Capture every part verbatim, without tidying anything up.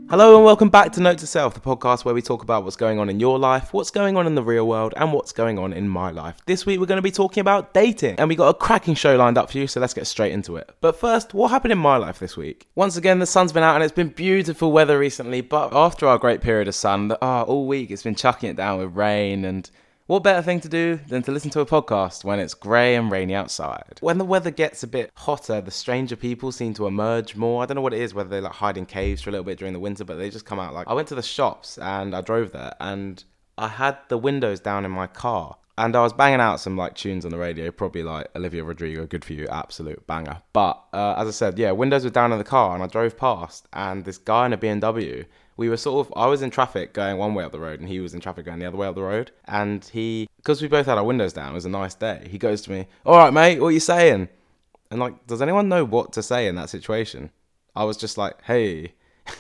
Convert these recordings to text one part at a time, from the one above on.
Hello and welcome back to Note to Self, the podcast where we talk about what's going on in your life, what's going on in the real world, and what's going on in my life. This week we're going to be talking about dating, and we got a cracking show lined up for you, so let's get straight into it. But first, what happened in my life this week? Once again, the sun's been out and it's been beautiful weather recently, but after our great period of sun, oh, all week it's been chucking it down with rain, and what better thing to do than to listen to a podcast when it's grey and rainy outside? When the weather gets a bit hotter, the stranger people seem to emerge more. I don't know what it is, whether they like hide in caves for a little bit during the winter, but they just come out. Like, I went to the shops and I drove there and I had the windows down in my car and I was banging out some like tunes on the radio, probably like Olivia Rodrigo, Good For You, absolute banger. But uh, as I said, yeah, windows were down in the car and I drove past and this guy in a B M W, we were sort of, I was in traffic going one way up the road and he was in traffic going the other way up the road. And he, because we both had our windows down, it was a nice day. He goes to me, "All right, mate, what are you saying?" And like, does anyone know what to say in that situation? I was just like, "Hey,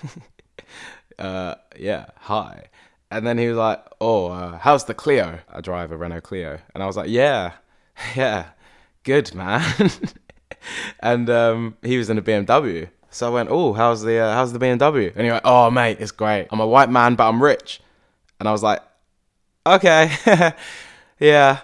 uh, yeah, hi." And then he was like, "Oh, uh, how's the Clio?" I drive a Renault Clio. And I was like, "Yeah, yeah, good, man." And um, he was in a B M W. So I went, "Oh, how's the uh, how's the B M W?" And he went, "Oh, mate, it's great. I'm a white man, but I'm rich." And I was like, "Okay, yeah."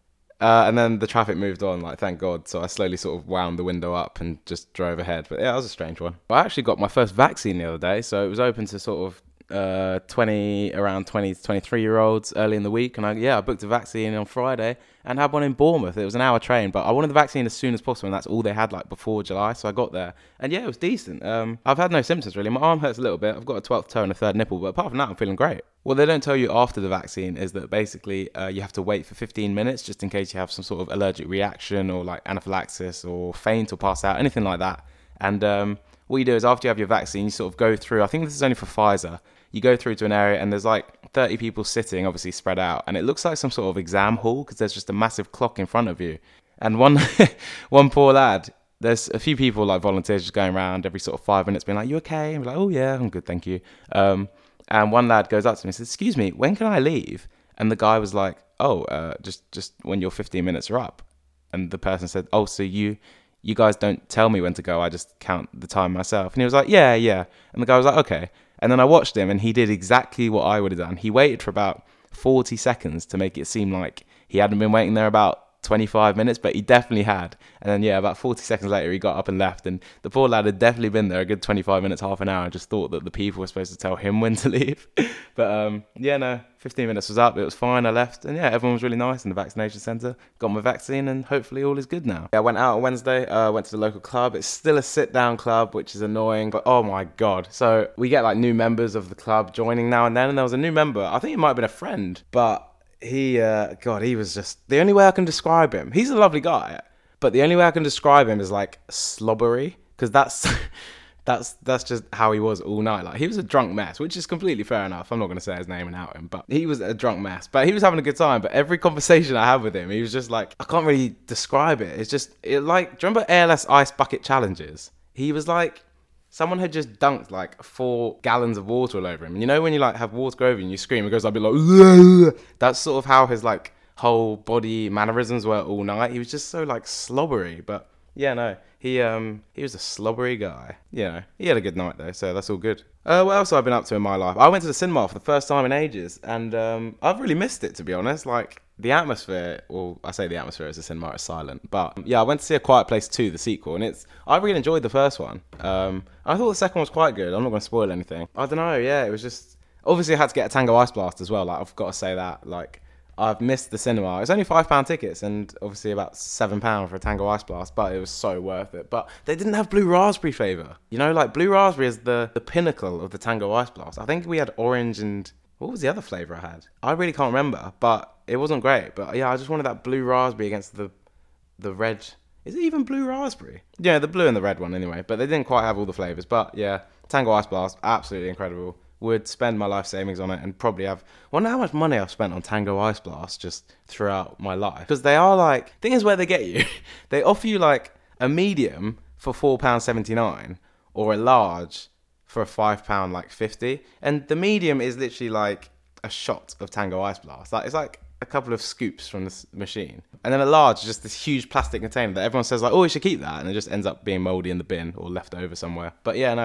Uh, and then the traffic moved on, like, thank God. So I slowly sort of wound the window up and just drove ahead. But yeah, that was a strange one. I actually got my first vaccine the other day, so it was open to sort of uh, twenty, around twenty to twenty-three year olds early in the week. And I, yeah, I booked a vaccine on Friday and had one in Bournemouth. It was an hour train, but I wanted the vaccine as soon as possible, and that's all they had, like, before July. So I got there, and yeah, it was decent. Um, I've had no symptoms really. My arm hurts a little bit. I've got a twelfth toe and a third nipple, but apart from that, I'm feeling great. What they don't tell you after the vaccine is that basically uh, you have to wait for fifteen minutes just in case you have some sort of allergic reaction or like anaphylaxis or faint or pass out, anything like that. And um, what you do is after you have your vaccine, you sort of go through, I think this is only for Pfizer, you go through to an area and there's like thirty people sitting, obviously spread out, and it looks like some sort of exam hall because there's just a massive clock in front of you. And one one poor lad, there's a few people like volunteers just going around every sort of five minutes being like, "You okay?" And we're like, "Oh yeah, I'm good, thank you." Um, and one lad goes up to me and says, "Excuse me, when can I leave?" And the guy was like, "Oh, uh, just just when your fifteen minutes are up." And the person said, "Oh, so you you guys don't tell me when to go, I just count the time myself." And he was like, "Yeah, yeah." And the guy was like, "Okay." And then I watched him and he did exactly what I would have done. He waited for about forty seconds to make it seem like he hadn't been waiting there about twenty-five minutes, but he definitely had. And then, yeah, about forty seconds later, he got up and left. And the poor lad had definitely been there a good twenty-five minutes, half an hour, and just thought that the people were supposed to tell him when to leave. But, um, yeah, no, fifteen minutes was up. It was fine. I left. And, yeah, everyone was really nice in the vaccination centre. Got my vaccine, and hopefully all is good now. I went out on Wednesday. Uh, went to the local club. It's still a sit-down club, which is annoying. But, oh, my God. So we get, like, new members of the club joining now and then. And there was a new member. I think it might have been a friend. But he, uh, God, he was just, the only way I can describe him, he's a lovely guy, but the only way I can describe him is like slobbery, because that's, that's, that's just how he was all night. Like, he was a drunk mess, which is completely fair enough. I'm not going to say his name and out him, but he was a drunk mess, but he was having a good time. But every conversation I had with him, he was just like, I can't really describe it. It's just, it like, do you remember A L S ice bucket challenges? He was like, someone had just dunked like four gallons of water all over him. And you know when you like have water go over you and you scream, it goes like a bit like, "Ugh." That's sort of how his like whole body mannerisms were all night. He was just so like slobbery. But yeah, no, he um he was a slobbery guy. You know, he had a good night though, so that's all good. Uh, what else have I been up to in my life? I went to the cinema for the first time in ages, and um, I've really missed it, to be honest. Like, the atmosphere, well, I say the atmosphere as the cinema is silent, but yeah, I went to see A Quiet Place two, the sequel, and it's, I really enjoyed the first one. Um, I thought the second one was quite good. I'm not going to spoil anything. I don't know, yeah, it was just, obviously I had to get a Tango Ice Blast as well, like, I've got to say that, like, I've missed the cinema. It's only five pound tickets and obviously about seven pound for a Tango Ice Blast, but it was so worth it. But they didn't have blue raspberry flavour. You know, like, blue raspberry is the, the pinnacle of the Tango Ice Blast. I think we had orange and, what was the other flavour I had? I really can't remember, but it wasn't great. But yeah, I just wanted that blue raspberry against the the red. Is it even blue raspberry? Yeah, the blue and the red one anyway. But they didn't quite have all the flavours. But yeah, Tango Ice Blast, absolutely incredible. Would spend my life savings on it and probably have, wonder how much money I've spent on Tango Ice Blast just throughout my life. Because they are like, thing is where they get you. They offer you like a medium for four pounds seventy-nine or a large for a five pound like fifty. And the medium is literally like a shot of Tango Ice Blast. Like, it's like a couple of scoops from this machine. And then a large is just this huge plastic container that everyone says like, oh, you should keep that. And it just ends up being mouldy in the bin or left over somewhere. But yeah, no.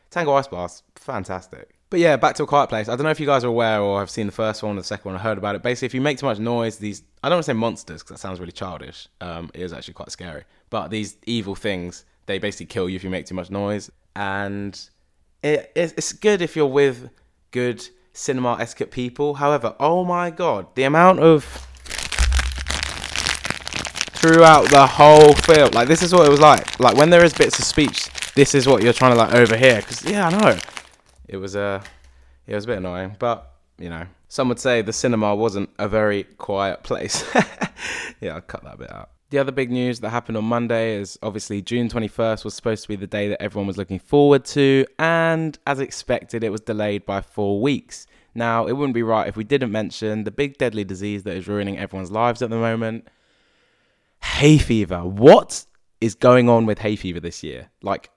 Tango Ice Blast, fantastic. But yeah, back to A Quiet Place. I don't know if you guys are aware or have seen the first one or the second one or heard about it. Basically, if you make too much noise, these, I don't want to say monsters because that sounds really childish. Um, it is actually quite scary. But these evil things, they basically kill you if you make too much noise. And it, it's good if you're with good cinema etiquette people. However, oh my God, the amount of throughout the whole film, like this is what it was like. Like when there is bits of speech, this is what you're trying to like overhear. Because yeah, I know. It was a, uh, it was a bit annoying, but you know, some would say the cinema wasn't a very quiet place. Yeah, I'll cut that bit out. The other big news that happened on Monday is obviously June twenty-first was supposed to be the day that everyone was looking forward to, and as expected, it was delayed by four weeks. Now, it wouldn't be right if we didn't mention the big deadly disease that is ruining everyone's lives at the moment. Hay fever. What is going on with hay fever this year? Like,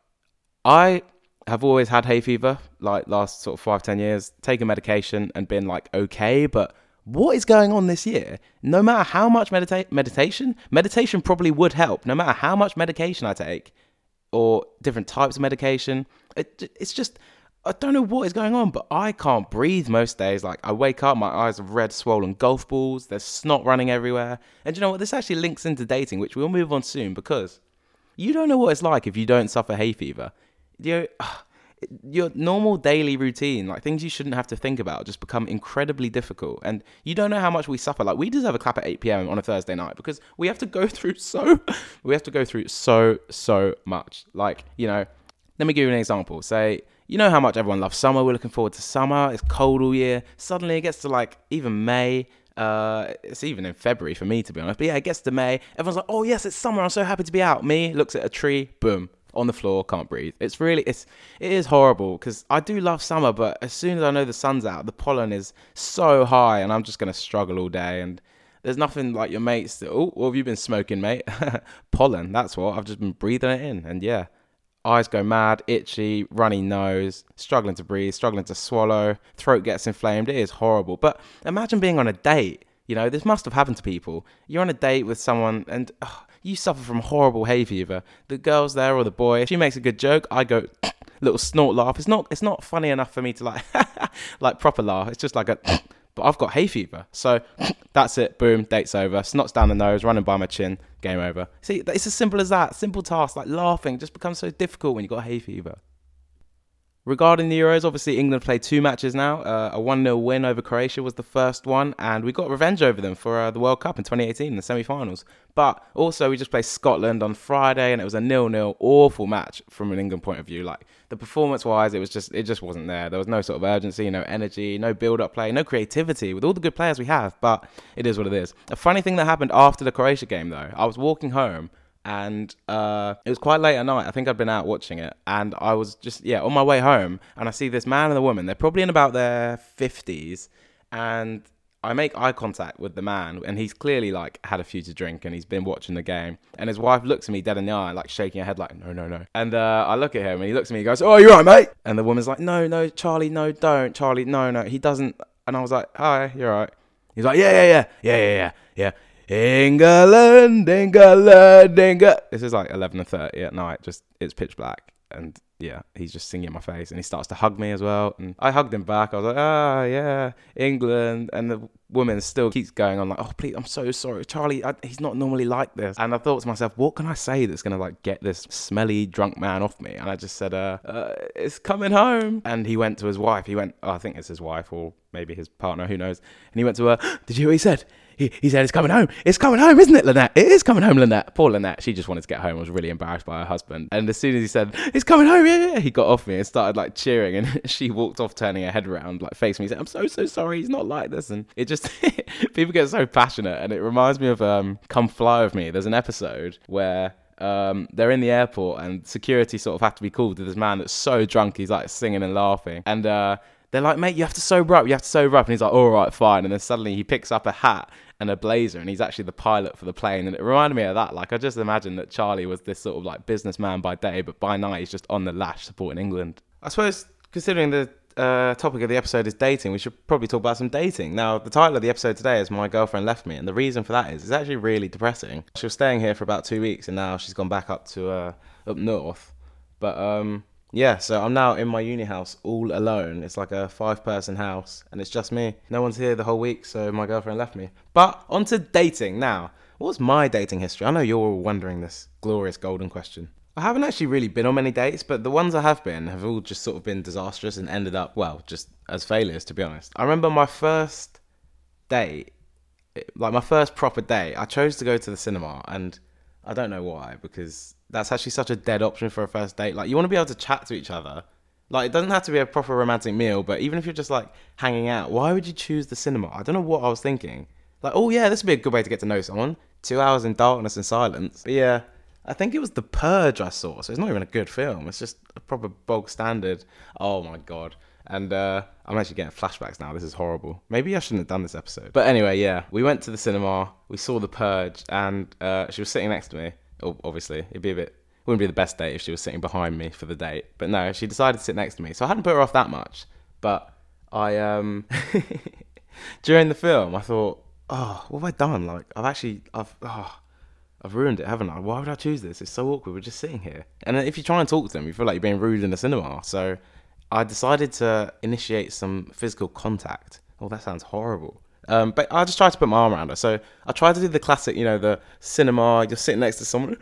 I have always had hay fever, like last sort of five, ten years, taken medication and been like, okay, but what is going on this year? No matter how much medita- meditation, meditation probably would help. No matter how much medication I take or different types of medication, it, it's just, I don't know what is going on, but I can't breathe most days. Like I wake up, my eyes are red, swollen golf balls. There's snot running everywhere. And you know what? This actually links into dating, which we'll move on soon because you don't know what it's like if you don't suffer hay fever. You know, your normal daily routine, like things you shouldn't have to think about, just become incredibly difficult. And you don't know how much we suffer. Like we deserve a clap at eight p.m. on a Thursday night because we have to go through so, we have to go through so, so much. Like, you know, let me give you an example. Say, you know how much everyone loves summer. We're looking forward to summer. It's cold all year. Suddenly it gets to like even May. Uh, it's even in February for me, to be honest. But yeah, it gets to May. Everyone's like, oh yes, it's summer. I'm so happy to be out. Me looks at a tree, boom, on the floor, can't breathe. It's really, it's, it is horrible because I do love summer, but as soon as I know the sun's out, the pollen is so high and I'm just going to struggle all day. And there's nothing like your mates that, oh, what have you been smoking, mate? Pollen, that's what. I've just been breathing it in. And yeah, eyes go mad, itchy, runny nose, struggling to breathe, struggling to swallow, throat gets inflamed. It is horrible. But imagine being on a date. You know, this must have happened to people. You're on a date with someone and oh, you suffer from horrible hay fever. The girl's there or the boy, if she makes a good joke, I go little snort laugh. It's not it's not funny enough for me to like like proper laugh. It's just like a but I've got hay fever. So that's it. Boom, date's over. Snots down the nose, running by my chin, game over. See, it's as simple as that. Simple task like laughing just becomes so difficult when you've got hay fever. Regarding the Euros, obviously England played two matches now. Uh, a one nil win over Croatia was the first one, and we got revenge over them for uh, the World Cup in twenty eighteen in the semi-finals. But also we just played Scotland on Friday, and it was a nil nil, awful match from an England point of view. Like the performance-wise, it was just it just wasn't there. There was no sort of urgency, no energy, no build-up play, no creativity with all the good players we have. But it is what it is. A funny thing that happened after the Croatia game, though, I was walking home. And uh, it was quite late at night. I think I'd been out watching it. And I was just, yeah, on my way home. And I see this man and a woman. They're probably in about their fifties. And I make eye contact with the man. And he's clearly, like, had a few to drink. And he's been watching the game. And his wife looks at me dead in the eye, like, shaking her head like, no, no, no. And uh, I look at him. And he looks at me. He goes, oh, you right, mate? And the woman's like, no, no, Charlie, no, don't. Charlie, no, no. He doesn't. And I was like, hi, you're right. He's like, yeah, yeah, yeah. Yeah, yeah, yeah. Yeah. England, England, England. This is like eleven thirty at night. Just it's pitch black, and yeah, he's just singing in my face, and he starts to hug me as well. And I hugged him back. I was like, ah, oh, yeah, England. And the woman still keeps going on like, oh, please, I'm so sorry, Charlie. I, he's not normally like this. And I thought to myself, what can I say that's gonna like get this smelly drunk man off me? And I just said, uh, uh it's coming home. And he went to his wife. He went, oh, I think it's his wife or maybe his partner, who knows? And he went to her. Did you hear what he said? He, he said, it's coming home. It's coming home, isn't it, Lynette? It is coming home, Lynette. Poor Lynette. She just wanted to get home. Was really embarrassed by her husband. And as soon as he said, it's coming home, yeah, yeah, he got off me and started like cheering. And she walked off, turning her head around, like facing me, saying, I'm so, so sorry. He's not like this. And it just, people get so passionate. And it reminds me of um, Come Fly With Me. There's an episode where um, they're in the airport and security sort of have to be called to this man that's so drunk. He's like singing and laughing. And, uh, they're like, mate, you have to sober up. You have to sober up. And he's like, all right, fine. And then suddenly he picks up a hat and a blazer and he's actually the pilot for the plane. And it reminded me of that. Like, I just imagined that Charlie was this sort of like businessman by day, but by night he's just on the lash supporting England. I suppose, considering the uh, topic of the episode is dating, we should probably talk about some dating. Now, the title of the episode today is My Girlfriend Left Me. And the reason for that is it's actually really depressing. She was staying here for about two weeks and now she's gone back up to uh, up north. But, um... Yeah, so I'm now in my uni house all alone. It's like a five person house and it's just me. No one's here the whole week, so my girlfriend left me. But on to dating now. What's my dating history? I know you're all wondering this glorious golden question. I haven't actually really been on many dates, but the ones I have been have all just sort of been disastrous and ended up, well, just as failures, to be honest. I remember my first date, like my first proper date, I chose to go to the cinema, and I don't know why, because that's actually such a dead option for a first date. Like, you want to be able to chat to each other. Like, it doesn't have to be a proper romantic meal, but even if you're just, like, hanging out, why would you choose the cinema? I don't know what I was thinking. Like, oh, yeah, this would be a good way to get to know someone. Two hours in darkness and silence. But, yeah, I think it was The Purge I saw, so it's not even a good film. It's just a proper bog standard. Oh, my God. And uh, I'm actually getting flashbacks now. This is horrible. Maybe I shouldn't have done this episode. But anyway, yeah, we went to the cinema. We saw The Purge, and uh, she was sitting next to me. Obviously, it'd be a bit, wouldn't be the best date if she was sitting behind me for the date. But no, she decided to sit next to me. So I hadn't put her off that much. But I, um, during the film, I thought, oh, what have I done? Like, I've actually, I've, oh, I've ruined it, haven't I? Why would I choose this? It's so awkward. We're just sitting here. And if you try and talk to them, you feel like you're being rude in the cinema. So I decided to initiate some physical contact. Oh, that sounds horrible. Um, but I just tried to put my arm around her. So I tried to do the classic, you know, the cinema, you're sitting next to someone.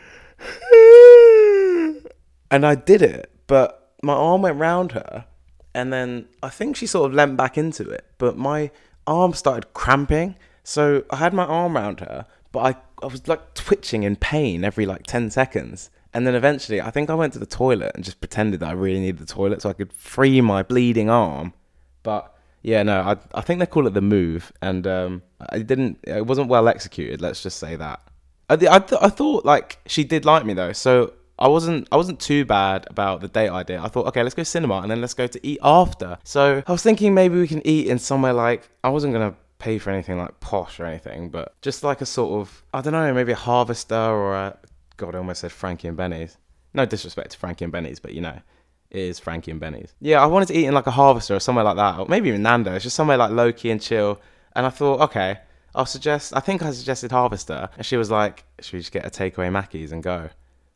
And I did it, but my arm went round her. And then I think she sort of leant back into it. But my arm started cramping. So I had my arm around her, but I, I was like twitching in pain every like ten seconds. And then eventually, I think I went to the toilet and just pretended that I really needed the toilet so I could free my bleeding arm. But yeah, no, I I think they call it the move, and um, I didn't. It wasn't well executed. Let's just say that. I I, th- I thought like she did like me though, so I wasn't I wasn't too bad about the date idea. I thought, okay, let's go cinema and then let's go to eat after. So I was thinking maybe we can eat in somewhere like, I wasn't gonna pay for anything like posh or anything, but just like a sort of, I don't know, maybe a Harvester or a, God, I almost said Frankie and Benny's. No disrespect to Frankie and Benny's, but you know. It is Frankie and Benny's. Yeah, I wanted to eat in like a Harvester or somewhere like that, or maybe even Nando's, just somewhere like low-key and chill. And I thought, okay, I'll suggest, I think I suggested Harvester, and she was like, should we just get a takeaway Mackey's and go?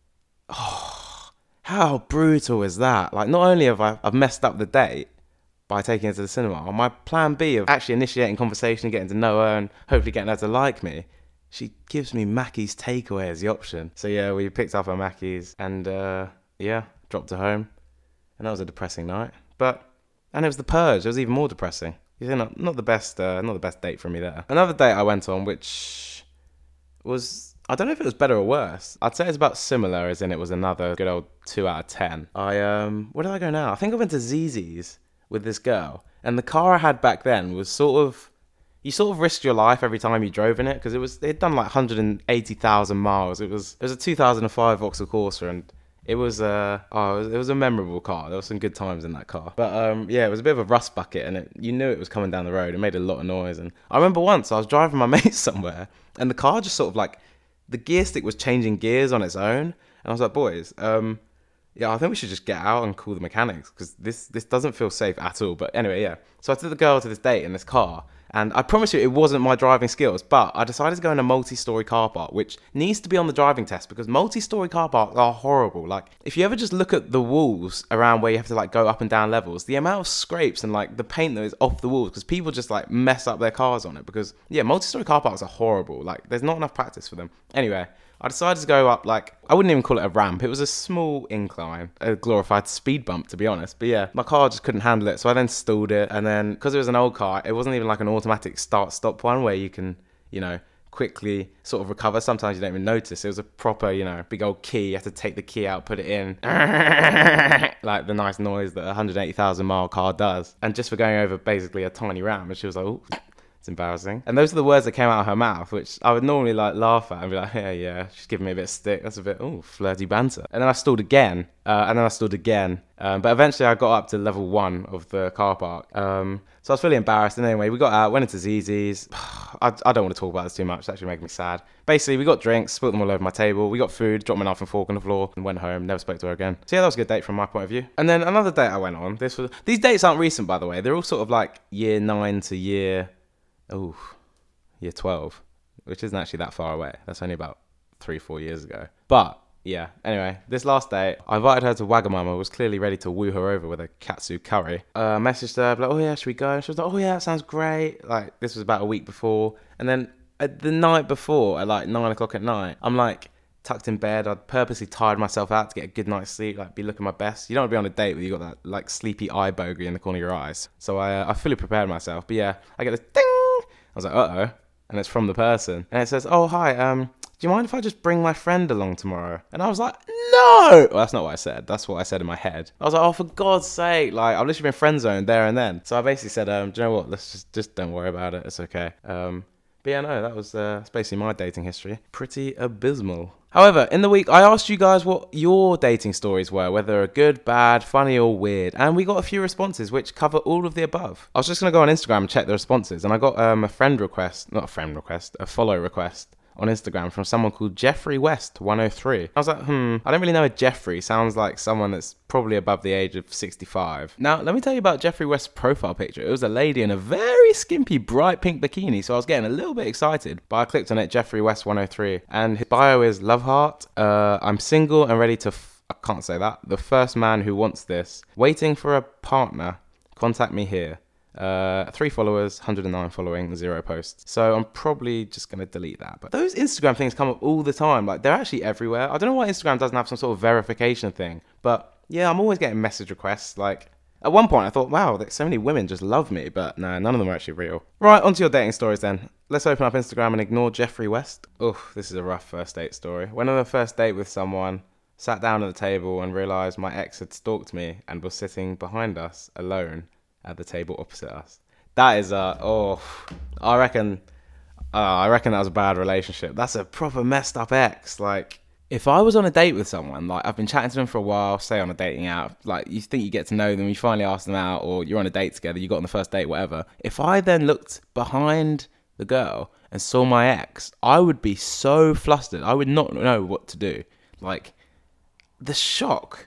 Oh, how brutal is that? Like, not only have I I've messed up the date by taking her to the cinema, my plan B of actually initiating conversation, getting to know her, and hopefully getting her to like me, she gives me Mackey's takeaway as the option. So yeah, we picked up our Mackey's, and uh, yeah, dropped her home. And that was a depressing night, but and it was The Purge. It was even more depressing. You know, not, not the best, uh, not the best date for me there. Another date I went on, which was, I don't know if it was better or worse. I'd say it's about similar, as in it was another good old two out of ten. I um, where did I go now? I think I went to Z Z's with this girl, and the car I had back then was sort of, you sort of risked your life every time you drove in it because it was, it had done like one hundred eighty thousand miles. It was, it was a two thousand five Vauxhall Corsa, and It was a oh, it was, it was a memorable car. There were some good times in that car. But um, yeah, it was a bit of a rust bucket, and it, you knew it was coming down the road. It made a lot of noise. And I remember once I was driving my mate somewhere, and the car just sort of like, the gear stick was changing gears on its own. And I was like, boys, um, yeah, I think we should just get out and call the mechanics because this this doesn't feel safe at all. But anyway, yeah. So I took the girl to this date in this car. And I promise you, it wasn't my driving skills, but I decided to go in a multi-story car park, which needs to be on the driving test because multi-story car parks are horrible. Like, if you ever just look at the walls around where you have to like go up and down levels, the amount of scrapes and like the paint that is off the walls because people just like mess up their cars on it. Because yeah, multi-story car parks are horrible. Like, there's not enough practice for them. Anyway, I decided to go up, like, I wouldn't even call it a ramp. It was a small incline, a glorified speed bump, to be honest. But yeah, my car just couldn't handle it. So I then stalled it. And then, because it was an old car, it wasn't even like an automatic start-stop one where you can, you know, quickly sort of recover. Sometimes you don't even notice. It was a proper, you know, big old key. You have to take the key out, put it in. Like the nice noise that a one hundred eighty thousand mile car does. And just for going over basically a tiny ramp. And she was like, oh. It's embarrassing. And those are the words that came out of her mouth, which I would normally like laugh at and be like, yeah, yeah, she's giving me a bit of stick. That's a bit, oh, flirty banter. And then I stalled again, uh, and then I stalled again. Um, but eventually I got up to level one of the car park. Um, so I was really embarrassed. And anyway, we got out, went into Z Z's. I, I don't want to talk about this too much. It's actually making me sad. Basically, we got drinks, spilled them all over my table. We got food, dropped my knife and fork on the floor, and went home. Never spoke to her again. So yeah, that was a good date from my point of view. And then another date I went on. This was These dates aren't recent, by the way. They're all sort of like year nine to year... Oh... year twelve, which isn't actually that far away. That's only about three, four years ago. But yeah. Anyway, this last date, I invited her to Wagamama. Was clearly ready to woo her over with a katsu curry. Uh, messaged her, like, oh yeah, should we go? And she was like, oh yeah, that sounds great. Like, this was about a week before. And then at the night before, at like nine o'clock at night, I'm like tucked in bed. I'd purposely tired myself out to get a good night's sleep, like be looking my best. You don't want to be on a date where you got that like sleepy eye bogey in the corner of your eyes. So I, uh, I fully prepared myself. But yeah, I get this ding. I was like, uh oh. And it's from the person. And it says, oh, hi, um, do you mind if I just bring my friend along tomorrow? And I was like, no! Well, that's not what I said. That's what I said in my head. I was like, oh, for God's sake. Like, I've literally been friend zoned there and then. So I basically said, um, do you know what? Let's just, just don't worry about it. It's okay. Um, but yeah, no, that was uh, that's basically my dating history. Pretty abysmal. However, in the week, I asked you guys what your dating stories were, whether good, bad, funny, or weird, and we got a few responses which cover all of the above. I was just going to go on Instagram and check the responses, and I got um, a friend request, not a friend request, a follow request on Instagram from someone called Jeffrey West one oh three. I was like, hmm, I don't really know a Jeffrey. Sounds like someone that's probably above the age of sixty-five. Now, let me tell you about Jeffrey West's profile picture. It was a lady in a very skimpy bright pink bikini, so I was getting a little bit excited. But I clicked on it, Jeffrey West one oh three, and his bio is love heart. Uh, I'm single and ready to, f- I can't say that. The first man who wants this. Waiting for a partner. Contact me here. Uh, three followers, one hundred nine following, zero posts. So I'm probably just going to delete that. But those Instagram things come up all the time. Like, they're actually everywhere. I don't know why Instagram doesn't have some sort of verification thing. But yeah, I'm always getting message requests. Like, at one point I thought, wow, so many women just love me. But no, none of them are actually real. Right, onto your dating stories then. Let's open up Instagram and ignore Jeffrey West. Oof, this is a rough first date story. Went on a first date with someone, sat down at the table and realised my ex had stalked me and was sitting behind us alone at the table opposite us. That is uh oh I reckon uh, I reckon that was a bad relationship. That's a proper messed up ex. Like, if I was on a date with someone, like I've been chatting to them for a while, say on a dating app, like you think you get to know them, you finally ask them out, or you're on a date together, you got on the first date, whatever. If I then looked behind the girl and saw my ex, I would be so flustered. I would not know what to do. Like, the shock.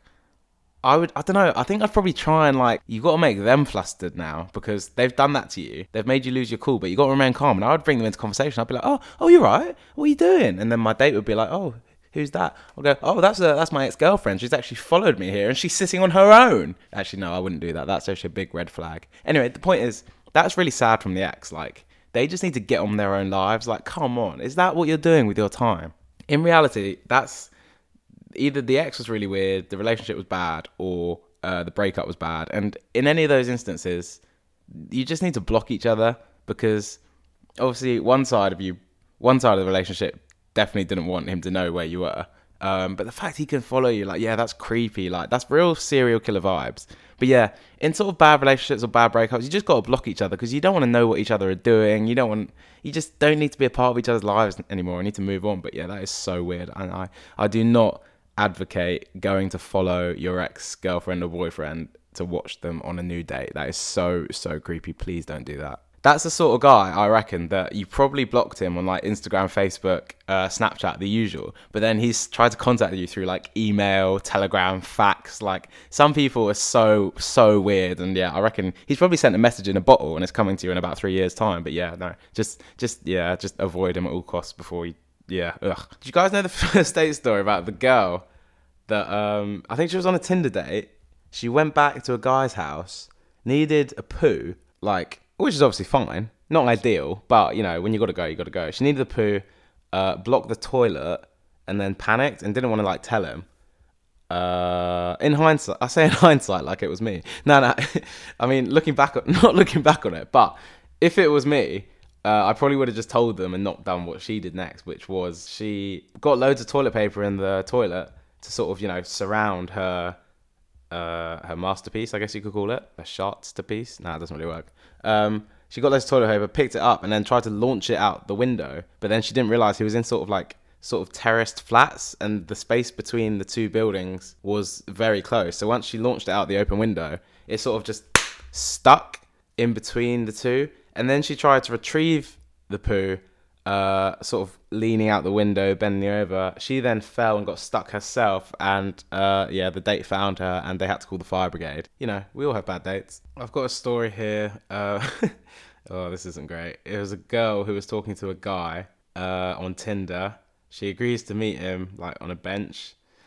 I would, I don't know, I think I'd probably try and like, you got to make them flustered now because they've done that to you. They've made you lose your cool, but you got to remain calm. And I would bring them into conversation. I'd be like, oh, oh, you're right. What are you doing? And then my date would be like, oh, who's that? I'll go, oh, that's a, that's my ex-girlfriend. She's actually followed me here and she's sitting on her own. Actually, no, I wouldn't do that. That's actually a big red flag. Anyway, the point is, that's really sad from the ex. Like, they just need to get on their own lives. Like, come on. Is that what you're doing with your time? In reality, that's either the ex was really weird, the relationship was bad, or uh, the breakup was bad. And in any of those instances, you just need to block each other because obviously one side of you, one side of the relationship definitely didn't want him to know where you were. Um, but the fact he can follow you, like, yeah, that's creepy. Like, that's real serial killer vibes. But yeah, in sort of bad relationships or bad breakups, you just got to block each other because you don't want to know what each other are doing. You don't want, you just don't need to be a part of each other's lives anymore. You need to move on. But yeah, that is so weird. And I, I do not advocate going to follow your ex-girlfriend or boyfriend to watch them on a new date. That is so, so creepy. Please don't do that. That's the sort of guy, I reckon, that you probably blocked him on like Instagram, Facebook, uh, Snapchat, the usual. But then he's tried to contact you through like email, Telegram, fax. Like, some people are so, so weird. And yeah, I reckon he's probably sent a message in a bottle and it's coming to you in about three years' time. But yeah, no, just, just, yeah, just avoid him at all costs before you. Yeah, ugh. Did you guys know the first date story about the girl that, um, I think she was on a Tinder date. She went back to a guy's house, needed a poo, like, which is obviously fine. Not ideal, but, you know, when you got to go, you got to go. She needed a poo, uh, blocked the toilet, and then panicked and didn't want to, like, tell him. Uh, in hindsight, I say in hindsight like it was me. No, no, I mean, looking back, not looking back on it, but if it was me, Uh, I probably would have just told them and not done what she did next, which was she got loads of toilet paper in the toilet to sort of, you know, surround her uh, her masterpiece, I guess you could call it. A shot-to-piece? No, it doesn't really work. Um, she got loads of toilet paper, picked it up, and then tried to launch it out the window. But then she didn't realise he was in sort of like sort of terraced flats, and the space between the two buildings was very close. So once she launched it out the open window, it sort of just stuck in between the two. And then she tried to retrieve the poo, uh, sort of leaning out the window, bending over. She then fell and got stuck herself. And uh, yeah, the date found her and they had to call the fire brigade. You know, we all have bad dates. I've got a story here. Uh, oh, this isn't great. It was a girl who was talking to a guy uh, on Tinder. She agrees to meet him like on a bench.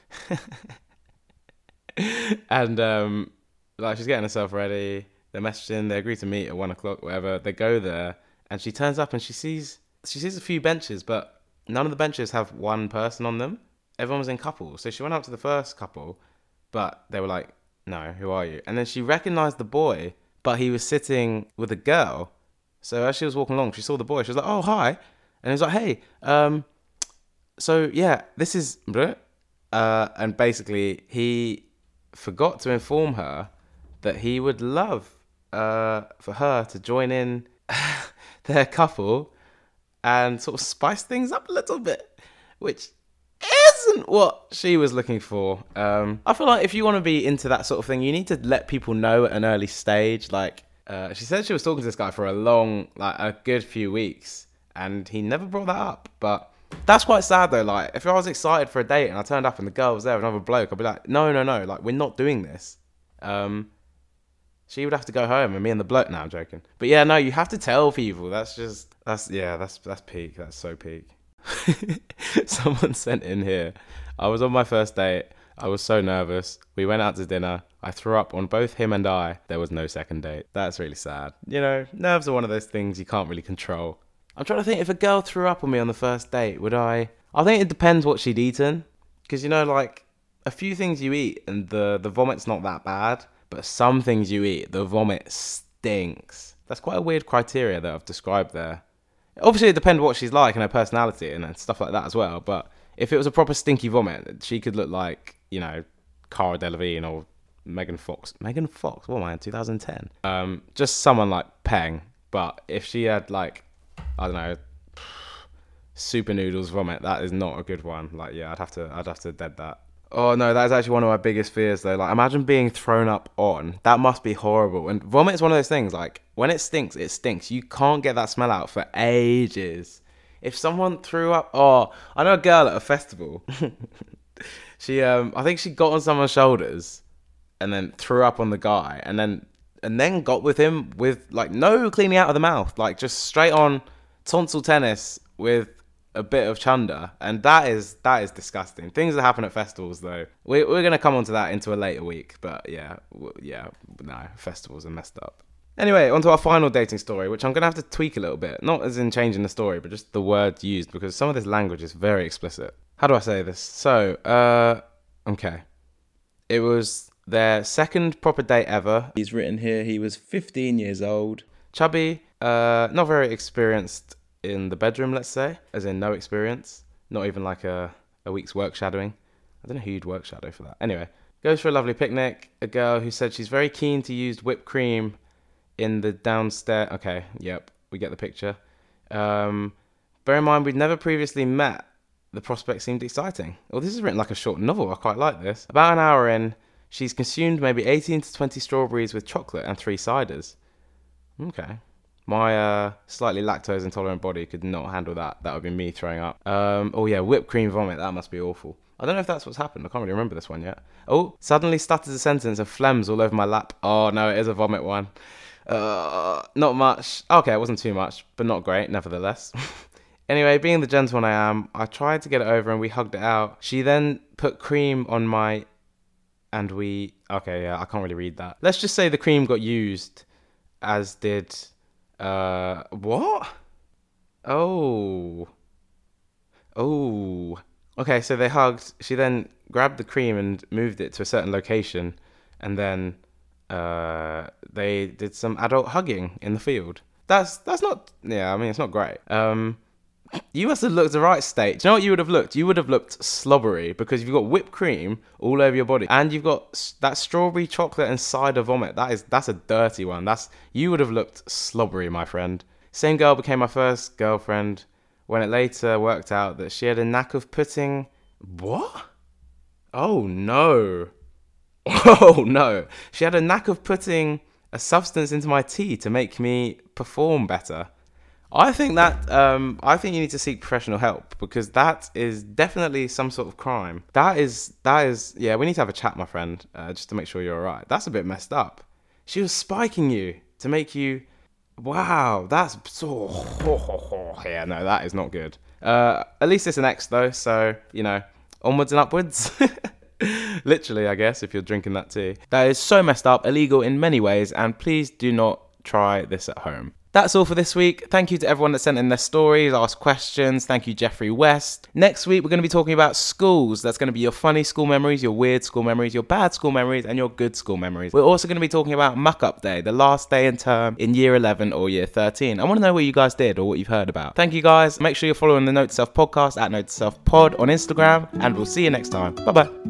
And um, like she's getting herself ready. They're messaging. They agree to meet at one o'clock, whatever. They go there, and she turns up and she sees she sees a few benches, but none of the benches have one person on them. Everyone was in couples. So she went up to the first couple, but they were like, "No, who are you?" And then she recognized the boy, but he was sitting with a girl. So as she was walking along, she saw the boy. She was like, "Oh, hi," and he was like, "Hey, um, so yeah, this is," uh, and basically he forgot to inform her that he would love uh, for her to join in their couple and sort of spice things up a little bit, which isn't what she was looking for. Um, I feel like if you want to be into that sort of thing, you need to let people know at an early stage. Like, uh, she said she was talking to this guy for a long, like a good few weeks, and he never brought that up. But that's quite sad though. Like, if I was excited for a date and I turned up and the girl was there with another bloke, I'd be like, no, no, no, like we're not doing this. Um, she would have to go home and me and the bloke. Now I'm joking. But yeah, no, you have to tell people. That's just, that's, yeah, that's, that's peak. That's so peak. Someone sent in here. I was on my first date. I was so nervous. We went out to dinner. I threw up on both him and I. There was no second date. That's really sad. You know, nerves are one of those things you can't really control. I'm trying to think, if a girl threw up on me on the first date, would I? I think it depends what she'd eaten. Because, you know, like, a few things you eat and the, the vomit's not that bad. But some things you eat, the vomit stinks. That's quite a weird criteria that I've described there. Obviously, it depends what she's like and her personality and stuff like that as well. But if it was a proper stinky vomit, she could look like, you know, Cara Delevingne or Megan Fox. Megan Fox? What am I in, two thousand ten? Um, just someone like Peng. But if she had, like, I don't know, Super Noodles vomit, that is not a good one. Like, yeah, I'd have to, I'd have to dead that. Oh no, that is actually one of my biggest fears though. Like, imagine being thrown up on. That must be horrible. And vomit is one of those things, like, when it stinks, it stinks. You can't get that smell out for ages. If someone threw up, oh, I know a girl at a festival. she, um, I think she got on someone's shoulders and then threw up on the guy and then, and then got with him with, like, no cleaning out of the mouth. Like, just straight on tonsil tennis with a bit of chunder, and that is that is disgusting. Things that happen at festivals though, we, we're going to come on to that into a later week, but yeah yeah no, festivals are messed up. Anyway, on to our final dating story, which I'm going to have to tweak a little bit, not as in changing the story, but just the words used, because some of this language is very explicit. How do I say this? So uh okay, it was their second proper date ever. He's written here he was fifteen years old, chubby, uh not very experienced in the bedroom, let's say, as in no experience, not even like a, a week's work shadowing. I don't know who you'd work shadow for that. Anyway, goes for a lovely picnic. A girl who said she's very keen to use whipped cream in the downstairs. Okay, yep, we get the picture. Um, bear in mind, we'd never previously met. The prospect seemed exciting. Well, this is written like a short novel. I quite like this. About an hour in, she's consumed maybe eighteen to twenty strawberries with chocolate and three ciders. Okay. My uh, slightly lactose intolerant body could not handle that. That would be me throwing up. Um, oh yeah, whipped cream vomit. That must be awful. I don't know if that's what's happened. I can't really remember this one yet. Oh, suddenly stutters a sentence of phlegms all over my lap. Oh no, it is a vomit one. Uh, not much. Okay, it wasn't too much, but not great, nevertheless. Anyway, being the gentleman I am, I tried to get it over and we hugged it out. She then put cream on my... And we... Okay, yeah, I can't really read that. Let's just say the cream got used, as did... Uh, what? Oh. Oh. Okay, so they hugged. She then grabbed the cream and moved it to a certain location. And then uh, they did some adult hugging in the field. That's that's not... Yeah, I mean, it's not great. Um, you must have looked the right state. Do you know what you would have looked? You would have looked slobbery, because you've got whipped cream all over your body. And you've got that strawberry chocolate and cider vomit. That is, that's a dirty one. That's You would have looked slobbery, my friend. Same girl became my first girlfriend when it later worked out that she had a knack of putting... What? Oh, no. Oh, no. She had a knack of putting a substance into my tea to make me perform better. I think that, um, I think you need to seek professional help, because that is definitely some sort of crime. That is, that is, yeah, we need to have a chat, my friend, uh, just to make sure you're alright. That's a bit messed up. She was spiking you to make you, wow, that's so, yeah, no, that is not good. Uh, at least it's an ex though, so, you know, onwards and upwards. Literally, I guess, if you're drinking that tea. That is so messed up, illegal in many ways, and please do not try this at home. That's all for this week. Thank you to everyone that sent in their stories, asked questions. Thank you, Jeffrey West. Next week, we're going to be talking about schools. That's going to be your funny school memories, your weird school memories, your bad school memories, and your good school memories. We're also going to be talking about muck-up day, the last day in term in year eleven or year thirteen. I want to know what you guys did or what you've heard about. Thank you, guys. Make sure you're following the Note to Self podcast at Note to Self Pod on Instagram, and we'll see you next time. Bye-bye.